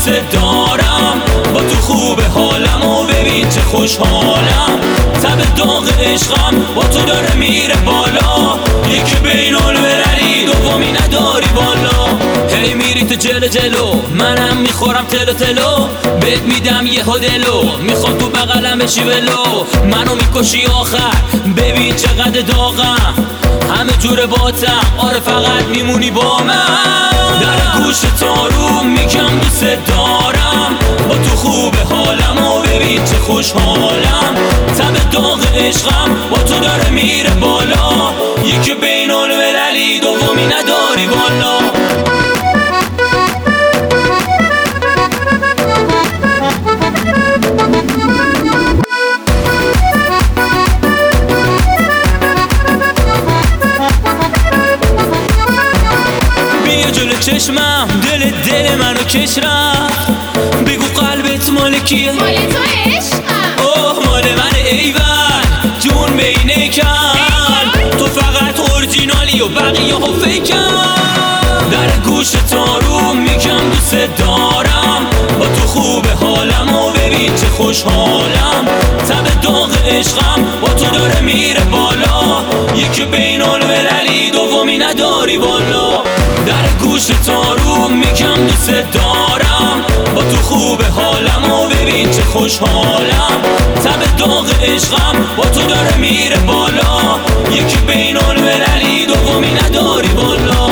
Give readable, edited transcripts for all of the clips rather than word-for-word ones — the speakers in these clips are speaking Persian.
دوست دارم، با تو خوب حالم و ببین چه خوشحالم. تب داغ عشقم با تو داره میره بالا، یکی بین المللی دومی نداری بالا. هی میری تو جلو منم میخورم تلو بهت میدم یه هدلو، میخوام تو بغلم بشی ولو، منو میکشی آخر ببین چقدر داغم، همه جور باتم آره فقط میمونی با من. در گوش تارو میگم دوست دارم، با تو خوب حالم و ببین چه خوشحالم. تب داغ عشقم با تو داره میره بالا، یکی بین المللی دومی نداری بالا. چشمم دل منو کش رفت، بگو قلبت مال کیه؟ مال تو عشقم. اوه مال من ایول جون بینه کن، تو فقط اورجینالی و بقیه ها فیکن. در گوش تارو میگم دوست دارم، با تو خوب حالم و ببین چه خوشحالم. تب داغ عشقم با تو داره میره بالا، یکی بین المللی دومی نداری بالا. در گوش تارو میگم دوست دارم، با تو خوب حالم و ببین چه خوشحالم. تب داغ عشقم با تو داره میره بالا، یکی بین المللی دومی نداری بالا.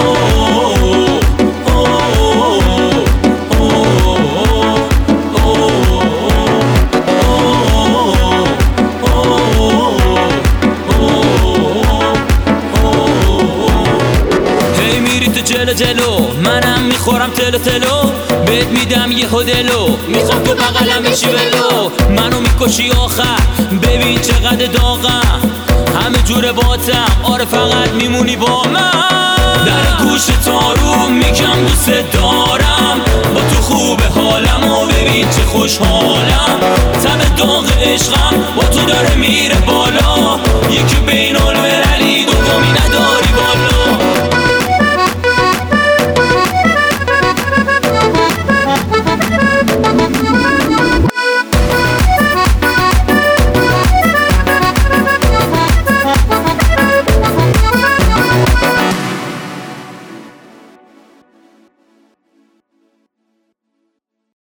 جلو منم میخورم تلو بهت میدم یه هدلو، میخوام تو بغلم بشی ولو، منو میکشی آخر ببین چقدر داغم، همه جور باتم آره فقط میمونی با من. در گوش تارو میگم دوست دارم، با تو خوب حالم و ببین چه خوشحالم. تب داغ عشقم با تو داره میره بالا، یکی